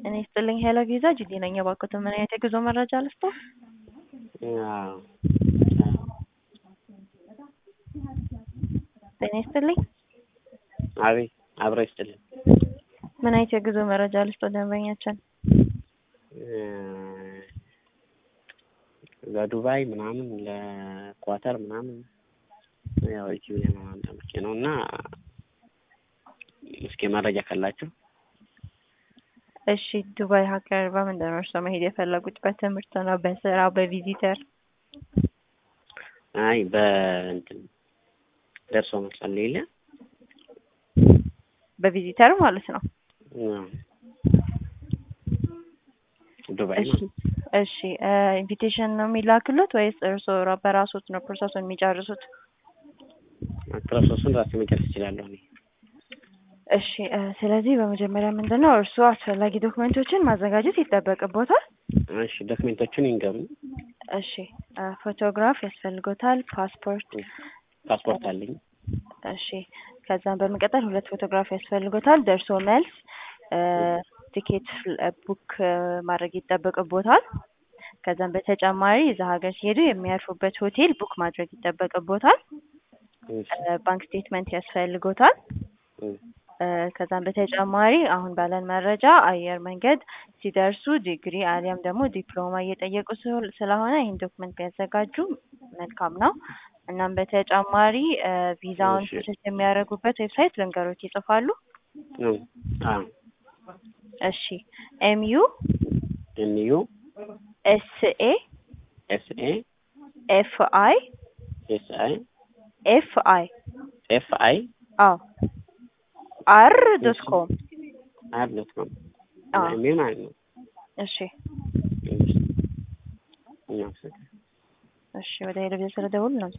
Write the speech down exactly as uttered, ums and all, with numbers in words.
እኔ ይስጥልኝ ሄሎ ቪዛ ጂዲ ነኝ። እባክዎት ምን አይነት የጉዞ መረጃ ልስጥዎ? አዎ ጤና ይስጥልኝ። አቤት አብሮ ይስጥልኝ። ምን አይነት የጉዞ መረጃ ልስጥዎ ደንበኛችን? ለዱባይ ምናምን ለኳተር ምናምን ያው ኢትዮጵያ ምናምን ተመቼ ነውና እስኪ መረጃ ካላችሁ። እሺ ዱባይ ሀገር በምንድን ነው እርስዎ መሄድ የፈለጉት? በትምህርት ነው? በስራ? በቪዚተር? አይ በእንትን ደርሶ መልስ አለ የለ በቪዚተር ማለት ነው። ዱባይ እሺ እሺ ኢንቪቴሽን ነው የሚላክሉት ወይስ እርስዎ በራስዎት ነው ፕሮሰሱን የሚጨርሱት? ፕሮሰሱን ራሴ መጨረስ እችላለሁ እኔ። እሺ ስለዚህ በመጀመሪያ ምንድነው እርስዎ አስፈላጊ ዶክመንቶችን ማዘጋጀት ይጠበቅብዎታል። እሺ ዶክመንቶቹን ይንገሩኝ። እሺ ፎቶግራፍ ያስፈልጎታል፣ ፓስፖርት ፓስፖርት አለኝ። እሺ ከዛም በመቀጠል ሁለት ፎቶግራፍ ያስፈልጎታል፣ ደርሶ መልስ ቲኬት ቡክ ማድረግ ይጠበቅብዎታል። ከዛም በተጨማሪ እዛ ሀገር ሲሄዱ የሚያርፉበት ሆቴል ቡክ ማድረግ ይጠበቅብዎታል። ባንክ ስቴትመንት ያስፈልጎታል። ከዛም በተጨማሪ አሁን ባለን መረጃ አየር መንገድ ሲደርሱ ዲግሪ አሊያም ደግሞ ዲፕሎማ እየጠየቁ ስለሆነ ይህን ዶክመንት ቢያዘጋጁ መልካም ነው። እናም በተጨማሪ ቪዛውን ፕሮሰስ የሚያደርጉበት ዌብሳይት ልንገሮት ይጽፋሉ? አዎ እሺ ኤምዩ ኤምዩ ኤስኤ ኤስኤ ኤፍ አይ ኤስ አይ ኤፍ አይ ኤፍ አይ አዎ አር ዶት ኮም አር ዶት ኮም አዎ ምን ማለት ነው? እሺ እሺ ወደ ሄደ ስለደውል ነው